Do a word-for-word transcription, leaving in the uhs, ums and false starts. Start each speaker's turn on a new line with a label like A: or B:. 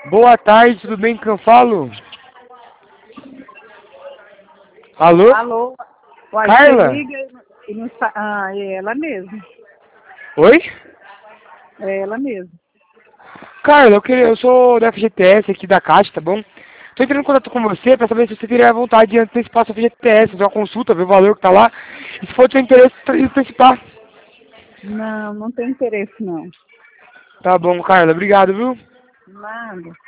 A: Boa tarde, tudo bem com quem eu falo? Alô?
B: Alô? Uai, você
A: Carla?
B: liga e não sa... Ah, é ela mesmo.
A: Oi?
B: É ela mesmo.
A: Carla, eu, queria, eu sou da F G T S aqui da Caixa, tá bom? Tô entrando em contato com você pra saber se você teria vontade de antecipar sua F G T S, fazer uma consulta, ver o valor que tá lá, e se for do seu interesse, antecipar.
B: Não, não tem interesse não.
A: Tá bom, Carla, obrigado, viu?
B: Nada.